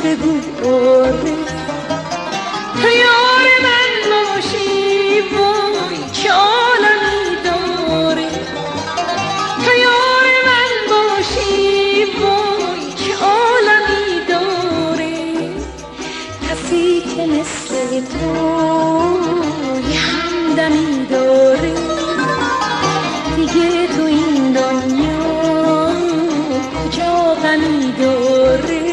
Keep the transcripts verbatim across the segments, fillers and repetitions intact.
بگو آره تو یار من باشی وای چه عالمی داره تو یار من باشی وای چه عالمی داره کسی که مثل تو یه همدمی داره دیگه تو این دنیا کجا غمی داره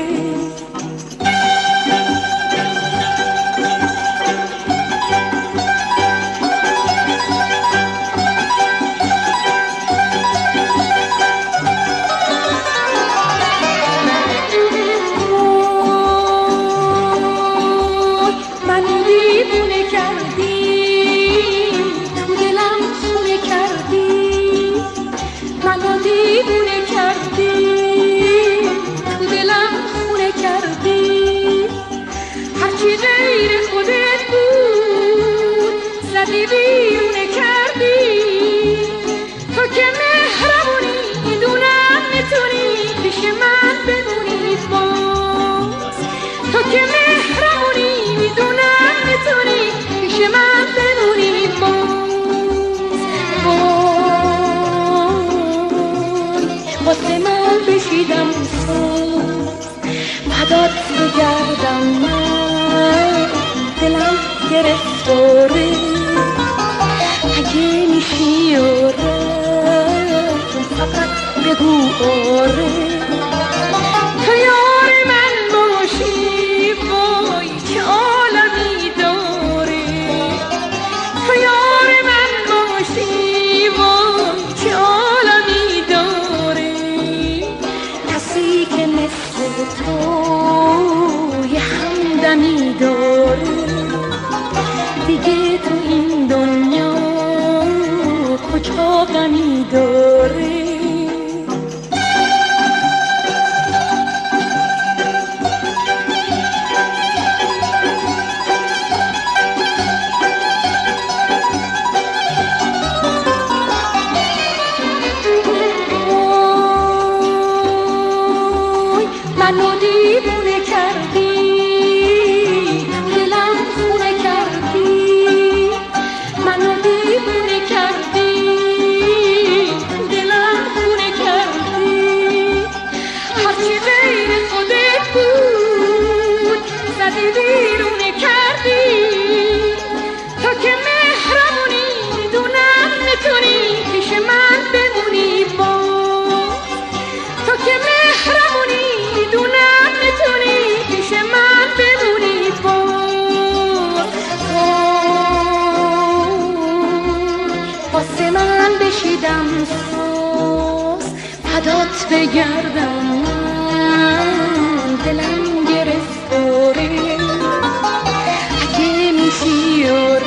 بیرونه کردی تو که مهربونی میدونم میتونی پیش من بمونی باز تو که مهربونی میدونم میتونی پیش من بمونی باز وای واسه من بشیدم سوز بعدات بگردم من دلم گرفتاره اگه میشی آره فقط بگو آره تو یار من باشی وای چه عالمی داره تو یار من باشی وای چه عالمی داره کسی که مثل تو یه همدمی داره دیگه تو این دنیا کجا غمی داره منو دیوونه کردی دلم خونه کردی منو دیوونه کردی دلم خونه کردی هرچی غیر خودت بود زدی بیرونه کردی تو که مهربونی میدونم میتونی پیش من بمونی باز تو که مهربونی میدونم میتونی پیش من بمونی باز واسه من بشیدم سوز بعدات بگردم من دلم گرفتاره اگه میشی